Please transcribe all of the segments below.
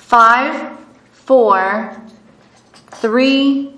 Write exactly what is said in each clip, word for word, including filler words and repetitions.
Five, four, three.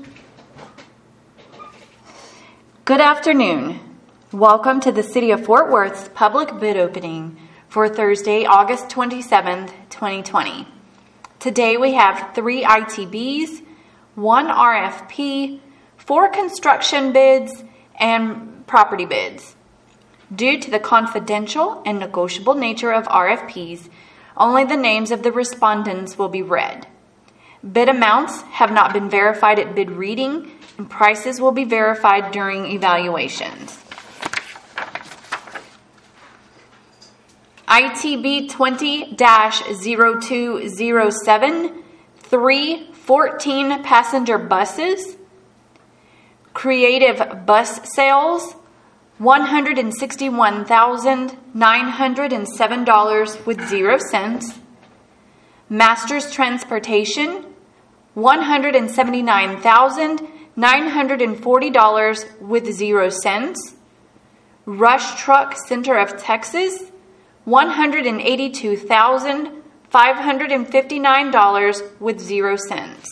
Good afternoon. Welcome to the City of Fort Worth's public bid opening for Thursday, August twenty-seventh, twenty twenty. Today we have three I T Bs, one R F P, four construction bids, and property bids. Due to the confidential and negotiable nature of R F Ps, only the names of the respondents will be read. Bid amounts have not been verified at bid reading, and prices will be verified during evaluations. I T B twenty dash zero two zero seven, three fourteen passenger buses. Creative Bus Sales, one hundred sixty-one thousand nine hundred seven dollars with zero cents. Masters Transportation, one hundred seventy-nine thousand nine hundred forty dollars with zero cents. Rush Truck Center of Texas, one hundred eighty-two thousand five hundred fifty-nine dollars with zero cents.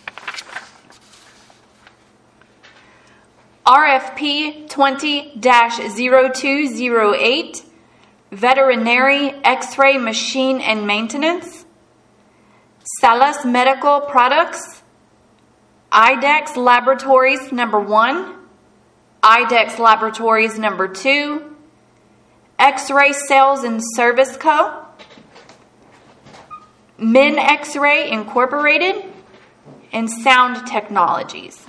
R F P twenty dash zero two zero eight, Veterinary X-ray Machine and Maintenance. Salas Medical Products, IDEX Laboratories number one, IDEX Laboratories number two, X-Ray Sales and Service Co., Min X-Ray Incorporated, and Sound Technologies.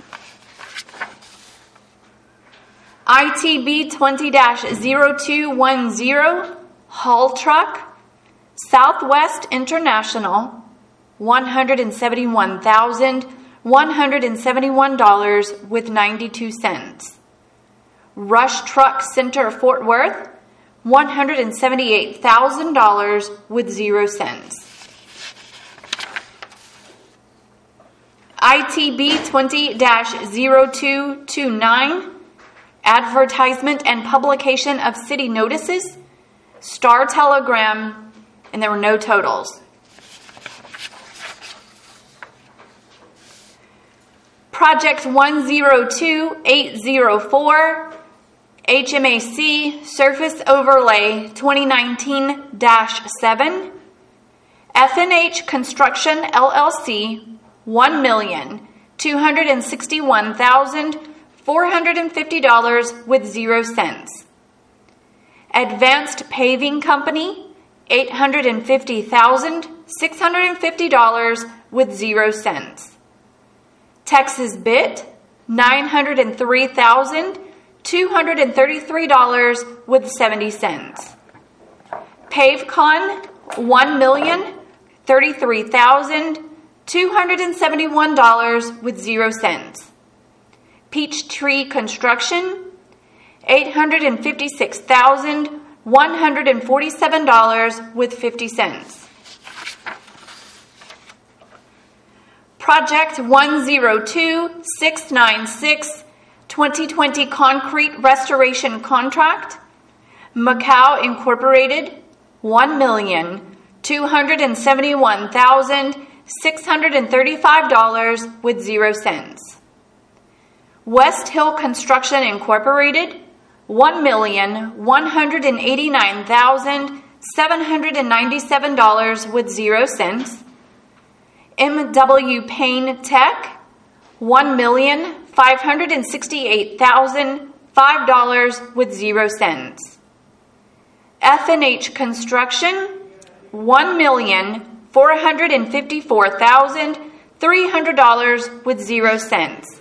I T B twenty dash zero two one zero, Haul Truck, Southwest International, one hundred seventy-one thousand one hundred seventy-one dollars with ninety-two cents. Rush Truck Center Fort Worth, one hundred seventy-eight thousand dollars with zero cents. I T B twenty dash zero two two nine, Advertisement and Publication of City Notices, Star Telegram, and there were no totals. Project one zero two eight zero four, H M A C Surface Overlay twenty nineteen dash seven, F N H Construction L L C, one million two hundred sixty-one thousand four hundred fifty dollars with zero cents. Advanced Paving Company, eight hundred fifty thousand six hundred fifty dollars with zero cents. Texas Bit, nine hundred three thousand two hundred thirty-three dollars with seventy cents. PaveCon, one million thirty-three thousand two hundred seventy-one dollars with zero cents. Peachtree Construction, eight hundred fifty-six thousand one hundred forty-seven dollars with fifty cents. Project one zero two six nine six, twenty twenty Concrete Restoration Contract, Macau Incorporated, one million two hundred seventy-one thousand six hundred thirty-five dollars with zero cents. West Hill Construction Incorporated, one million one hundred eighty-nine thousand seven hundred ninety-seven dollars with zero cents. M W Payne Tech, one million five hundred sixty-eight thousand five dollars with zero cents. F N H Construction, one million four hundred fifty-four thousand three hundred dollars with zero cents.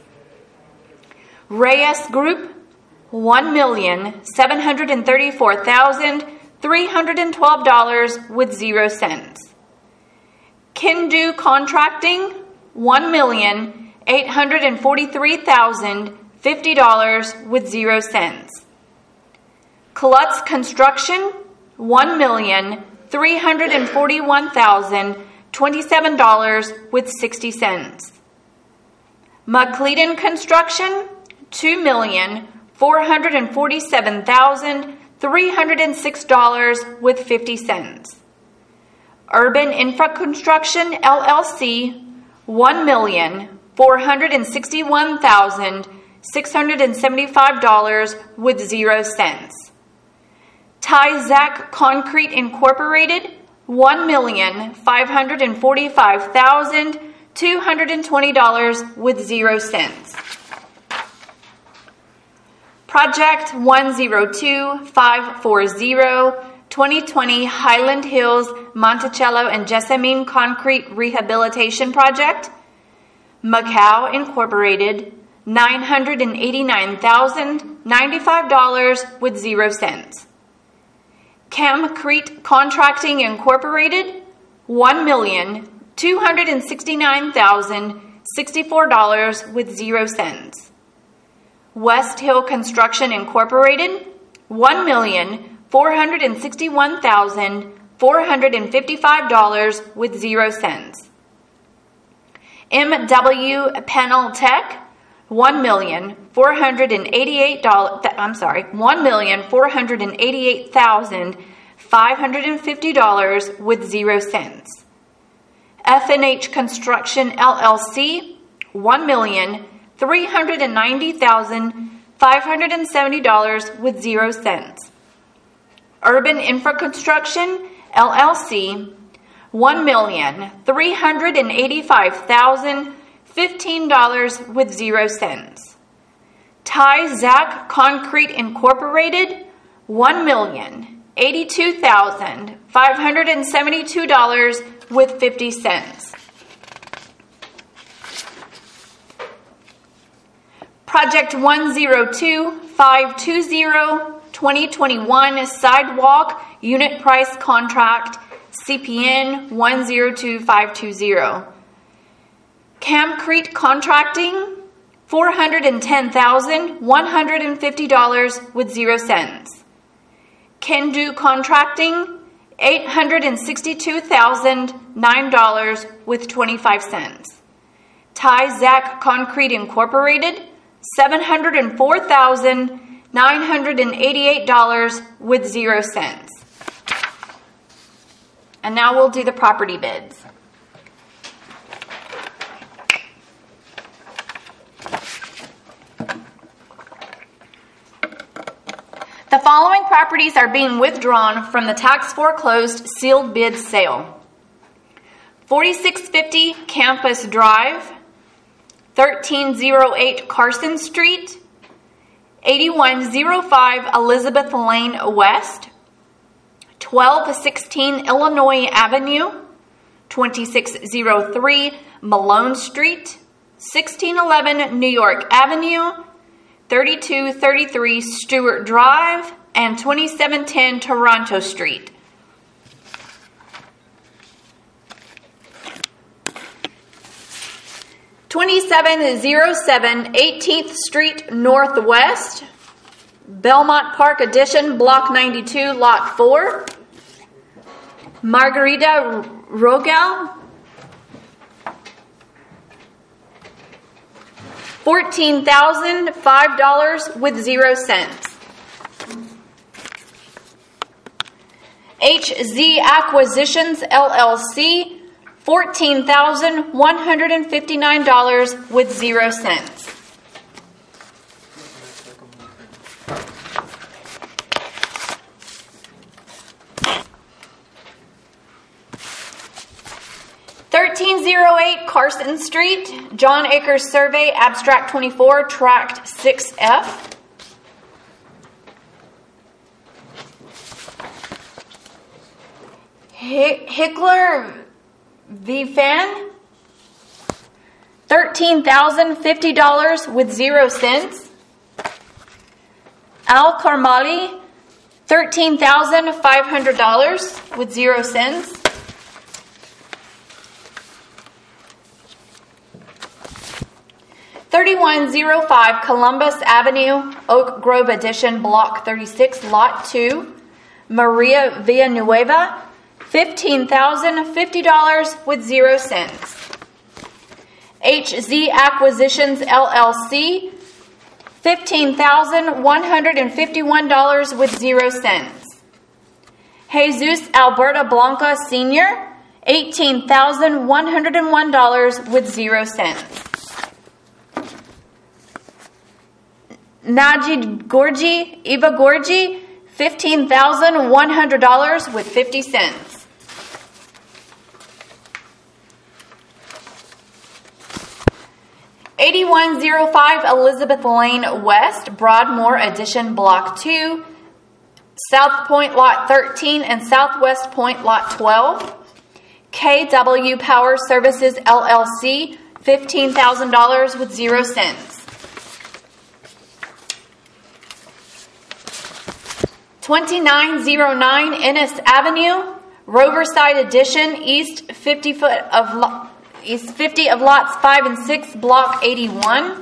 Reyes Group, one million seven hundred thirty-four thousand three hundred twelve dollars with zero cents. Kindu Contracting, one million eight hundred forty-three thousand fifty dollars with zero cents. Klutz Construction, one million three hundred forty-one thousand twenty-seven dollars with sixty cents. McLeodon Construction, two million four hundred forty-seven thousand three hundred six dollars with fifty cents. Urban Infra Construction, L L C, one million four hundred sixty-one thousand six hundred seventy-five dollars with zero cents. Tyzac Concrete Incorporated, one million five hundred forty-five thousand two hundred twenty dollars with zero cents. Project one zero two five four zero, twenty twenty Highland Hills, Monticello and Jessamine Concrete Rehabilitation Project, Macau Incorporated, nine hundred eighty-nine thousand ninety-five dollars with zero cents. Camcrete Contracting Incorporated, one million two hundred sixty-nine thousand sixty-four dollars with zero cents. West Hill Construction Incorporated, one million four hundred sixty-one thousand four hundred fifty-five dollars with zero cents. M W Panel Tech, one million four hundred eighty-eight dollars. I'm sorry, one million four hundred eighty-eight thousand five hundred fifty dollars with zero cents. F and H Construction L L C, one million three hundred ninety thousand five hundred seventy dollars with zero cents. Urban Infra Construction L L C, one million three hundred eighty-five thousand fifteen dollars with zero cents. Tyzac Concrete Incorporated, one million eighty-two thousand five hundred seventy-two dollars with fifty cents. Project one zero two five two zero, twenty twenty-one Sidewalk Unit Price Contract, C P N one zero two five two zero. Camcrete Contracting, four hundred ten thousand one hundred fifty dollars with zero cents. Kendu Contracting, eight hundred sixty-two thousand nine dollars with twenty-five cents. Tyzac Concrete Incorporated, seven hundred four thousand nine hundred eighty-eight dollars with zero cents. And now we'll do the property bids. The following properties are being withdrawn from the tax foreclosed sealed bid sale. forty-six fifty Campus Drive, thirteen oh eight Carson Street, eighty-one oh five Elizabeth Lane West, twelve sixteen Illinois Avenue, twenty-six oh three Malone Street, sixteen eleven New York Avenue, thirty-two thirty-three Stewart Drive, and twenty-seven ten Toronto Street. twenty-seven oh seven eighteenth Street Northwest, Belmont Park Addition, Block ninety-two, Lot four, Margarita Rogel, fourteen thousand five dollars with zero cents. H Z Acquisitions L L C, fourteen thousand one hundred fifty-nine dollars with zero cents. thirteen oh eight Carson Street, John Akers Survey, Abstract twenty-four, Tract six F. Hickler V. Fan, thirteen thousand fifty dollars with zero cents. Al Carmali, thirteen thousand five hundred dollars with zero cents. thirty-one oh five Columbus Avenue, Oak Grove Addition, Block thirty-six, Lot two, Maria Villanueva, fifteen thousand fifty dollars with zero cents. H Z Acquisitions L L C, fifteen thousand one hundred fifty-one dollars with zero cents. Jesus Alberta Blanca Senior, eighteen thousand one hundred one dollars with zero cents. Najid Gorgi, Eva Gorgi, fifteen thousand one hundred dollars with fifty cents. eighty-one oh five Elizabeth Lane West, Broadmoor Addition Block two, South Point Lot thirteen and Southwest Point Lot twelve. K W Power Services L L C, fifteen thousand dollars with zero cents. twenty-nine oh nine Ennis Avenue, Roverside Addition, East fifty foot of lo- East fifty of lots five and six, Block eighty-one.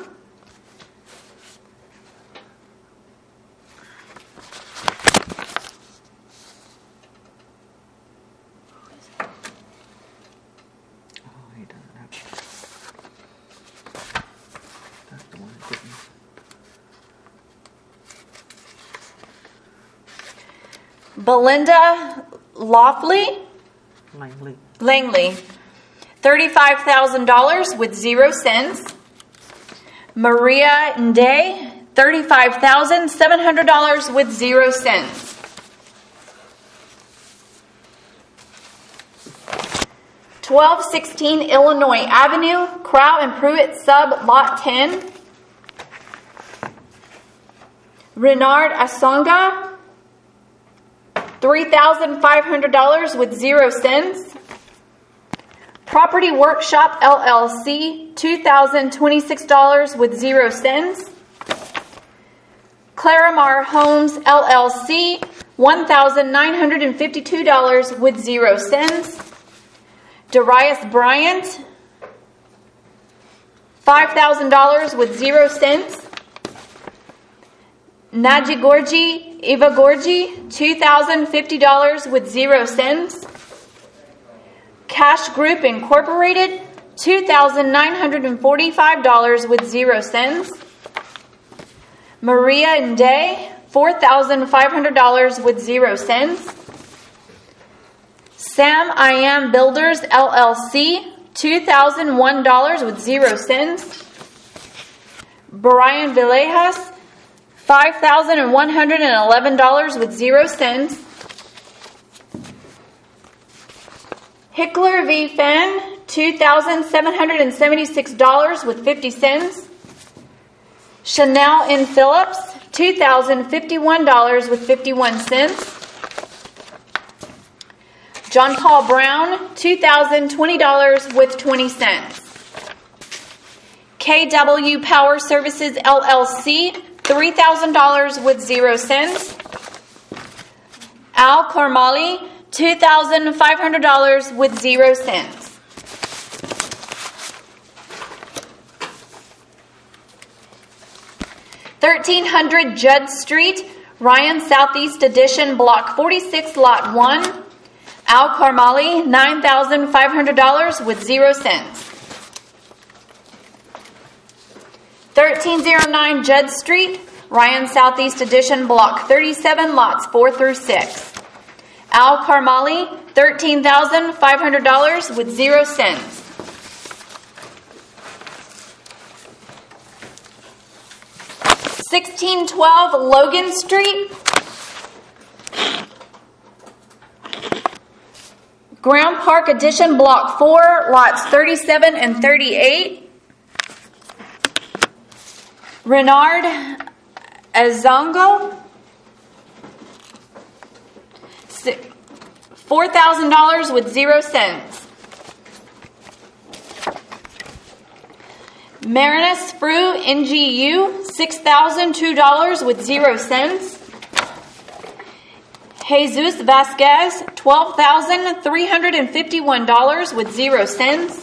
Belinda Lofley, Langley. Langley, thirty-five thousand dollars with zero cents. Maria Nday, thirty-five thousand seven hundred dollars with zero cents. twelve sixteen Illinois Avenue, Crow and Pruitt Sub Lot ten. Renard Asonga, three thousand five hundred dollars with zero cents. Property Workshop L L C, two thousand twenty-six dollars with zero cents. Claramar Homes L L C, one thousand nine hundred fifty-two dollars with zero cents. Darius Bryant, five thousand dollars with zero cents. Naji Gorgi, Eva Gorgi, two thousand fifty dollars with zero cents. Cash Group Incorporated, two thousand nine hundred forty-five dollars with zero cents. Maria Nday, four thousand five hundred dollars with zero cents. Sam I Am Builders L L C, two thousand one dollars with zero cents. Brian Villejas, five thousand one hundred eleven dollars with zero cents. Hickler v. Fenn, two thousand seven hundred seventy-six dollars with fifty cents. Chanel N. Phillips, two thousand fifty-one dollars with fifty-one cents. John Paul Brown, two thousand twenty dollars with twenty cents. K W Power Services L L C, three thousand dollars with zero cents. Al Karmali, two thousand five hundred dollars with zero cents. thirteen hundred Judd Street, Ryan Southeast Edition, Block forty-six, Lot one. Al Karmali, nine thousand five hundred dollars with zero cents. thirteen oh nine Judd Street, Ryan Southeast Edition, Block thirty-seven, Lots four through six. Al Karmali, thirteen thousand five hundred dollars with zero cents. sixteen twelve Logan Street, Graham Park Edition, Block four, Lots thirty-seven and thirty-eight. Renard Azongo, four thousand dollars with zero cents. Marinus Fru N G U, six thousand two dollars with zero cents. Jesus Vasquez, twelve thousand three hundred fifty-one dollars with zero cents.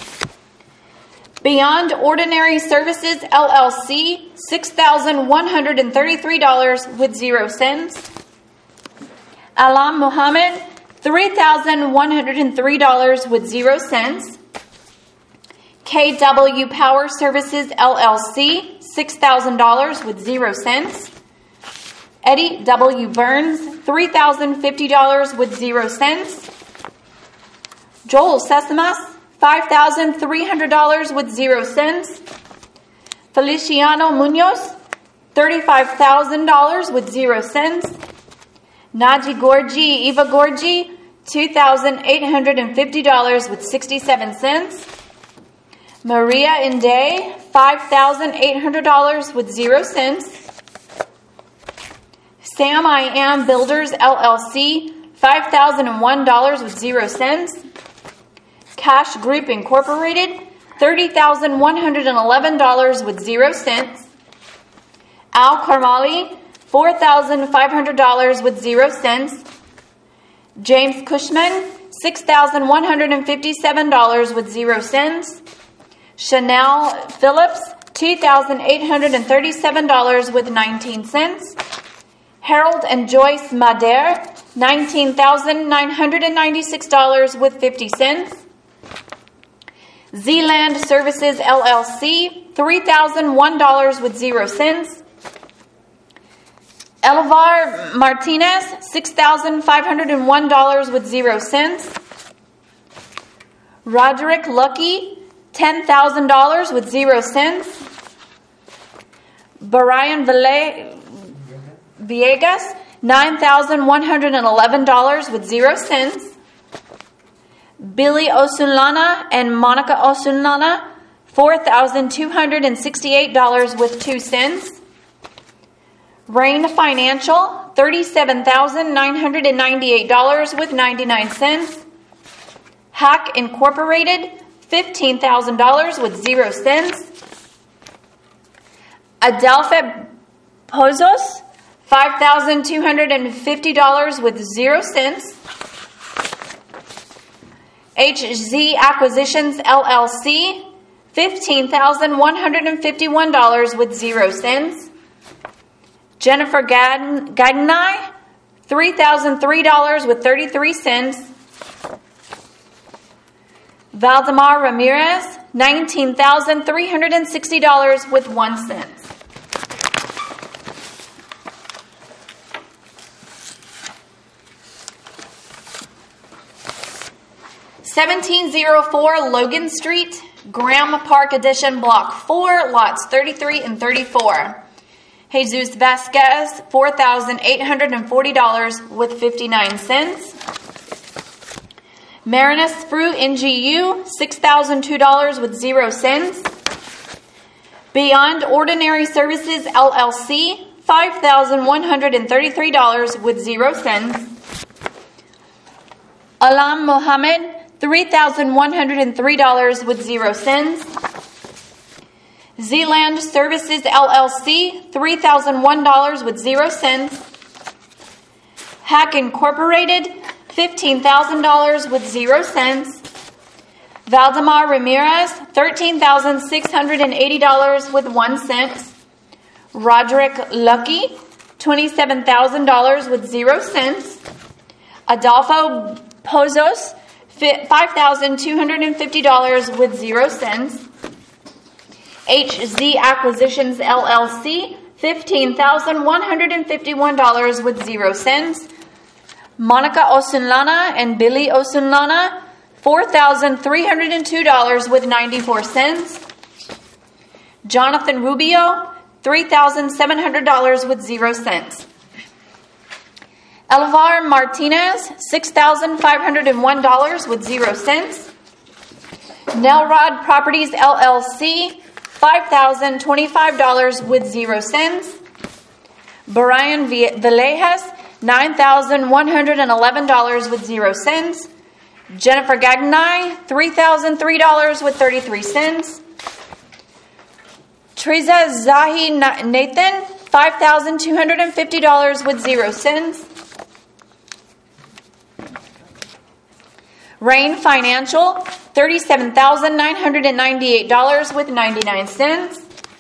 Beyond Ordinary Services L L C, six thousand one hundred thirty-three dollars with zero cents. Alam Muhammad, three thousand one hundred three dollars with zero cents. K W Power Services L L C, six thousand dollars with zero cents. Eddie W. Burns, three thousand fifty dollars with zero cents. Joel Sesimas, five thousand three hundred dollars with zero cents. Feliciano Munoz, thirty-five thousand dollars with zero cents. Naji Gorgi, Eva Gorgi, two thousand eight hundred fifty dollars with sixty-seven cents. Maria Inde, five thousand eight hundred dollars with zero cents. Sam I Am Builders L L C, five thousand one dollars with zero cents. Cash Group Incorporated, thirty thousand one hundred eleven dollars with zero cents. Al Karmali, four thousand five hundred dollars with zero cents. James Cushman, six thousand one hundred fifty-seven dollars with zero cents. Chanel Phillips, two thousand eight hundred thirty-seven dollars with nineteen cents. Harold and Joyce Mader, nineteen thousand nine hundred ninety-six dollars with fifty cents. Zealand Services L L C, three thousand one dollars with zero cents. Elvar Martinez, six thousand five hundred one dollars with zero cents. Roderick Lucky, ten thousand dollars with zero cents. Brian Villegas, nine thousand one hundred eleven dollars with zero cents. Billy Osunlana and Monica Osunlana, four thousand two hundred sixty-eight dollars with two cents. Rain Financial, thirty-seven thousand nine hundred ninety-eight dollars with ninety-nine cents. Hack Incorporated, fifteen thousand dollars with zero cents. Adelpha Pozos, five thousand two hundred fifty dollars with zero cents. H Z Acquisitions L L C, fifteen thousand one hundred fifty-one dollars with zero cents. Jennifer Gagnai, three thousand three dollars with thirty-three cents. Valdemar Ramirez, nineteen thousand three hundred sixty dollars with one cent. seventeen oh four Logan Street, Graham Park Edition, Block four, lots thirty-three and thirty-four. Jesus Vasquez, four thousand eight hundred forty dollars with fifty-nine cents. Marinus Fruit N G U, six thousand two dollars with zero cents. Beyond Ordinary Services L L C, five thousand one hundred thirty-three dollars with zero cents. Alam Mohammed, three thousand one hundred three dollars with zero cents. Zealand Services L L C, three thousand one dollars with zero cents. Hack Incorporated, fifteen thousand dollars with zero cents. Valdemar Ramirez, thirteen thousand six hundred eighty dollars with one cent. Roderick Lucky, twenty-seven thousand dollars with zero cents. Adolfo Pozos, five thousand two hundred fifty dollars with zero cents. H Z Acquisitions L L C, fifteen thousand one hundred fifty-one dollars with zero cents. Monica Osunlana and Billy Osunlana, four thousand three hundred two dollars with ninety-four cents. Jonathan Rubio, three thousand seven hundred dollars with zero cents. Elvar Martinez, six thousand five hundred one dollars with zero cents. Nelrod Properties L L C, five thousand twenty-five dollars with zero cents. Brian Villegas, nine thousand one hundred eleven dollars with zero cents. Jennifer Gagnai, three thousand three dollars with thirty-three cents. Teresa Zahi Nathan, five thousand two hundred fifty dollars with zero cents. Rain Financial, thirty-seven thousand nine hundred ninety-eight dollars with ninety-nine cents.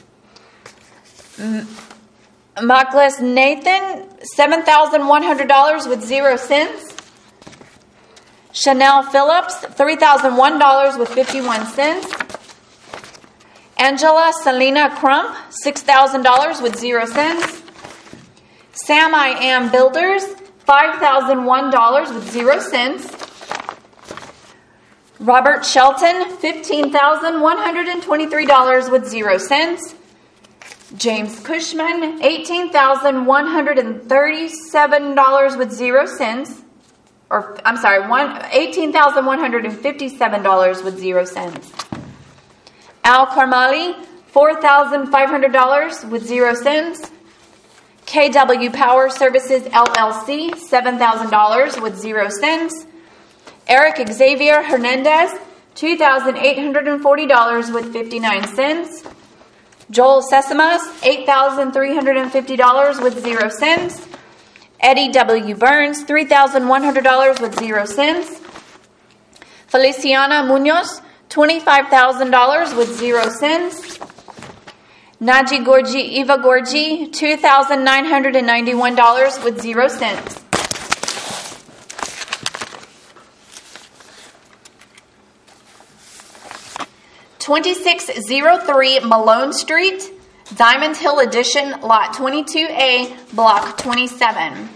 Maklis Nathan, seven thousand one hundred dollars with zero cents. Chanel Phillips, three thousand one dollars with fifty-one cents. Angela Selena Crump, six thousand dollars with zero cents. Sam I Am Builders, five thousand one dollars with zero cents. Robert Shelton, fifteen thousand one hundred twenty-three dollars with zero cents. James Cushman, eighteen thousand one hundred thirty-seven dollars with zero cents. Or, I'm sorry, eighteen thousand one hundred fifty-seven dollars with zero cents. Al Carmali, four thousand five hundred dollars with zero cents. K W Power Services, L L C, seven thousand dollars with zero cents. Eric Xavier Hernandez, two thousand eight hundred forty dollars with fifty-nine cents. Joel Sesimas, eight thousand three hundred fifty dollars with zero cents. Eddie W. Burns, three thousand one hundred dollars with zero cents. Feliciana Munoz, twenty-five thousand dollars with zero cents. Naji Gorgi Eva Gorgi, two thousand nine hundred ninety-one dollars with zero cents. twenty-six oh three Malone Street, Diamond Hill Edition, Lot twenty-two A, Block twenty-seven.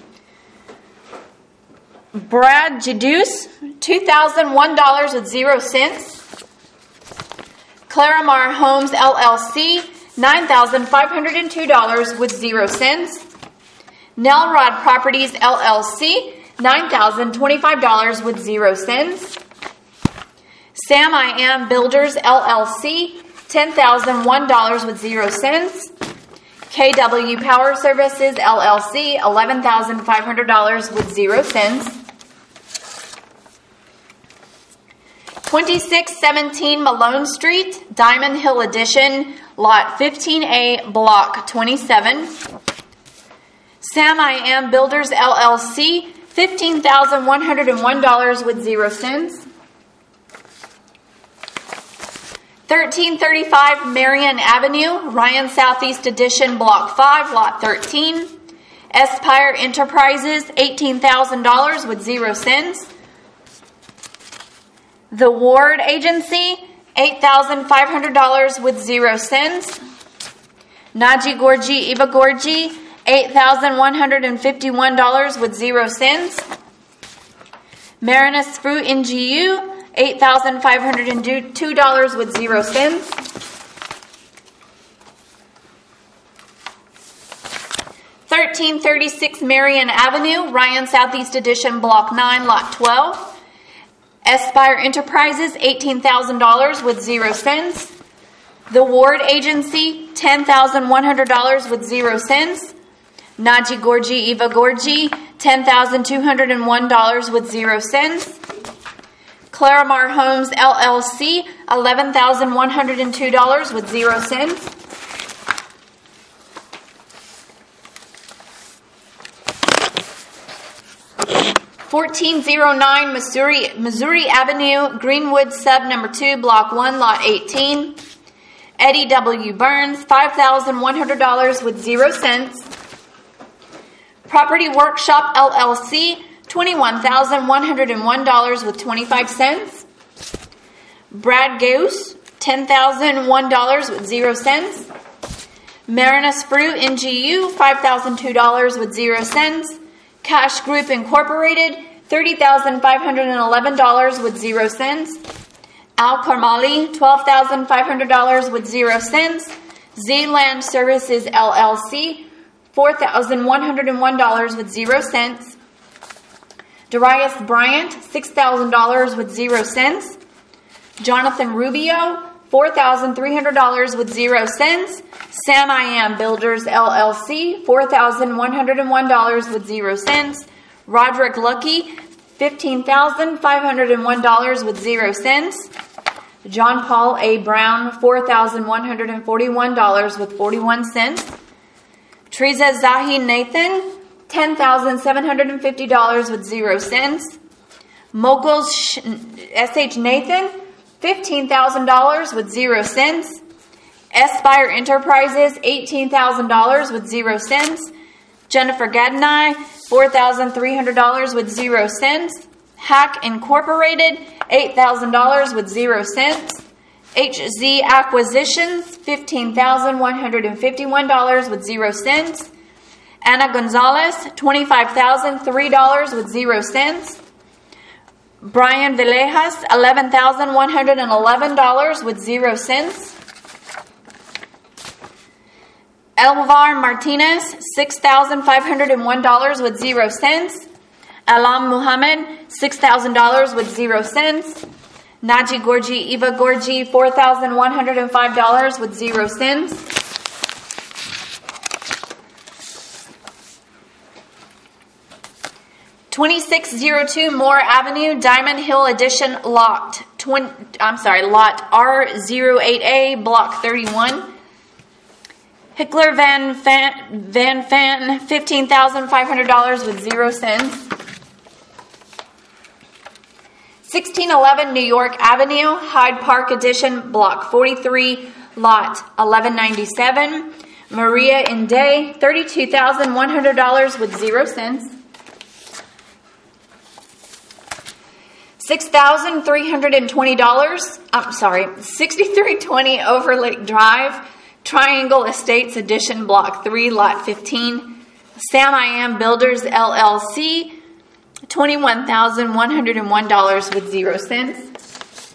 Brad Jadus, two thousand one dollars with zero cents. Claramar Homes, L L C, nine thousand five hundred two dollars with zero cents. Nelrod Properties, L L C, nine thousand twenty-five dollars with zero cents. Sam I Am Builders, L L C, ten thousand one dollars with zero cents. K W Power Services, L L C, eleven thousand five hundred dollars with zero cents. twenty-six seventeen Malone Street, Diamond Hill Edition, Lot fifteen A, Block twenty-seven. Sam I Am Builders, L L C, fifteen thousand one hundred one dollars with zero cents. thirteen thirty-five Marion Avenue, Ryan Southeast Edition, Block five, Lot thirteen. Espire Enterprises, eighteen thousand dollars with zero cents. The Ward Agency, eight thousand five hundred dollars with zero cents. Naji Gorgi Eva Gorgi, eight thousand one hundred fifty-one dollars with zero cents. Marinus Fruit N G U, eight thousand five hundred two dollars with zero cents. thirteen thirty-six Marion Avenue, Ryan Southeast Edition, Block nine, Lot twelve. Espire Enterprises, eighteen thousand dollars with zero cents. The Ward Agency, ten thousand one hundred dollars with zero cents. Naji Gorgi Eva Gorgi, ten thousand two hundred one dollars with zero cents. Claramar Homes, L L C, eleven thousand one hundred two dollars with zero cents. fourteen oh nine Missouri, Missouri Avenue, Greenwood Sub Number two, Block one, Lot eighteen. Eddie W. Burns, five thousand one hundred dollars with zero cents. Property Workshop, L L C, twenty-one thousand one hundred one dollars with twenty-five cents. Brad Goose, ten thousand one dollars with zero cents. Marinus Fruit N G U, five thousand two dollars with zero cents. Cash Group Incorporated, thirty thousand five hundred eleven dollars with zero cents. Al Carmali, twelve thousand five hundred dollars with zero cents. Z-Land Services, L L C, four thousand one hundred one dollars with zero cents. Darius Bryant, six thousand dollars with zero cents. Jonathan Rubio, four thousand three hundred dollars with zero cents. Sam I Am Builders, L L C, four thousand one hundred one dollars with zero cents. Roderick Lucky, fifteen thousand five hundred one dollars with zero cents. John Paul A. Brown, four thousand one hundred forty-one dollars with forty-one cents. Teresa Zahi Nathan, ten thousand seven hundred fifty dollars with zero cents. Moguls S H Nathan, fifteen thousand dollars with zero cents. Espire Enterprises, eighteen thousand dollars with zero cents. Jennifer Gadney, four thousand three hundred dollars with zero cents. Hack Incorporated, eight thousand dollars with zero cents. H Z Acquisitions, fifteen thousand one hundred fifty-one dollars with zero cents. Ana Gonzalez, twenty-five thousand three dollars with zero cents. Brian Villejas, eleven thousand one hundred eleven dollars with zero cents. Elvar Martinez, six thousand five hundred one dollars with zero cents. Alam Muhammad, six thousand dollars with zero cents. Naji Gorgi, Eva Gorgi, four thousand one hundred five dollars with zero cents. twenty-six oh two Moore Avenue, Diamond Hill Edition, lot twenty, I'm sorry, lot R zero eight A, block thirty-one. Hickler Van Fan, Van Fan, fifteen thousand five hundred dollars with zero cents. sixteen eleven New York Avenue, Hyde Park Edition, block forty-three, lot eleven ninety-seven. Maria Inde, thirty-two thousand one hundred dollars with zero cents. six thousand three hundred twenty dollars, I'm sorry, sixty-three twenty Overlake Drive, Triangle Estates Edition, block three, lot fifteen. Sam I Am Builders, L L C, twenty-one thousand one hundred one dollars with zero cents.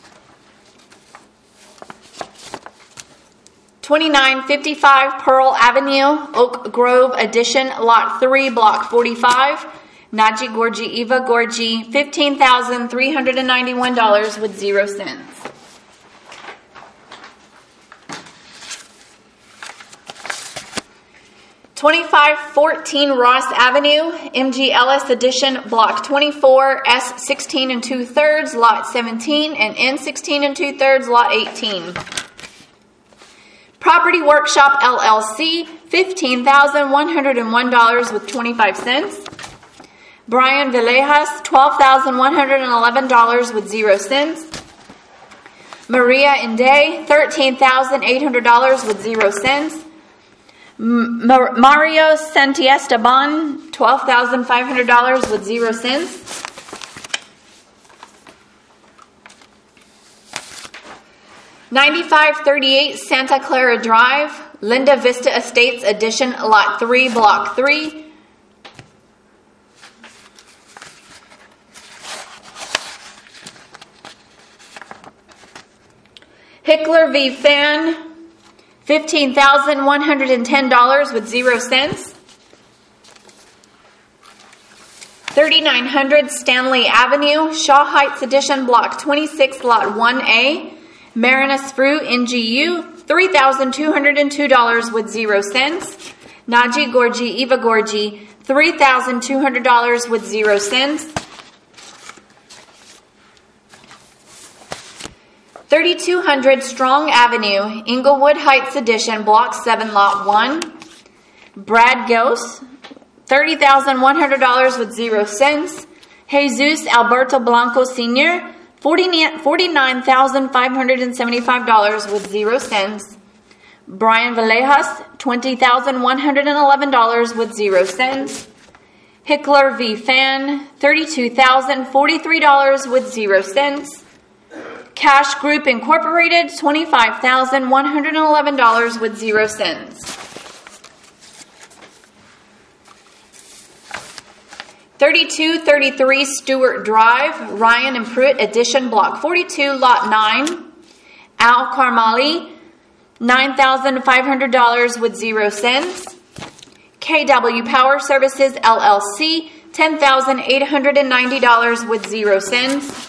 twenty-nine fifty-five Pearl Avenue, Oak Grove Edition, lot three, block forty-five. Naji Gorgi, Eva Gorgi, fifteen thousand three hundred ninety-one dollars with zero cents. twenty-five fourteen Ross Avenue, M G Ellis Edition, block twenty-four, S sixteen and two thirds, lot seventeen, and N sixteen and two thirds, lot eighteen. Property Workshop L L C, fifteen thousand one hundred one dollars with twenty-five cents. Brian Villejas, twelve thousand one hundred eleven dollars with zero cents. Maria Inde, thirteen thousand eight hundred dollars with zero cents. M- Mario Santiesteban, twelve thousand five hundred dollars with zero cents. ninety-five thirty-eight Santa Clara Drive, Linda Vista Estates Edition, lot three, block three. Hickler v. Fan, fifteen thousand one hundred ten dollars with zero cents. thirty-nine hundred Stanley Avenue, Shaw Heights Edition, block twenty-six, lot one A. Marinus Fruit, N G U, three thousand two hundred two dollars with zero cents. Naji Gorgi, Eva Gorgi, three thousand two hundred dollars with zero cents. thirty-two hundred Strong Avenue, Inglewood Heights Edition, block seven, lot one. Brad Gose, thirty thousand one hundred dollars with zero cents. Jesus Alberto Blanco Senior, forty-nine thousand five hundred seventy-five dollars with zero cents. Brian Villejas, twenty thousand one hundred eleven dollars with zero cents. Hickler v. Fan, thirty-two thousand forty-three dollars with zero cents. Cash Group Incorporated, twenty-five thousand one hundred eleven dollars with zero cents. thirty-two thirty-three Stewart Drive, Ryan and Pruitt Edition, block forty-two, lot nine. Al Carmali, nine thousand five hundred dollars with zero cents. K W Power Services, L L C, ten thousand eight hundred ninety dollars with zero cents.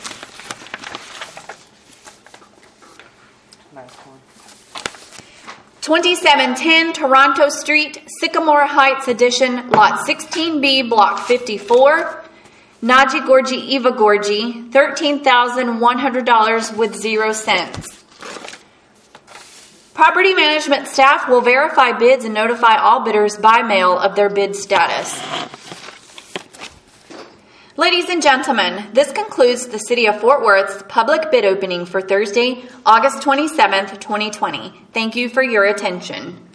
twenty-seven ten Toronto Street, Sycamore Heights Edition, lot sixteen B, block fifty-four. Naji Gorgi, Eva Gorgi, thirteen thousand one hundred dollars with zero cents. Property management staff will verify bids and notify all bidders by mail of their bid status. Ladies and gentlemen, this concludes the City of Fort Worth's public bid opening for Thursday, August twenty-seventh, twenty twenty. Thank you for your attention.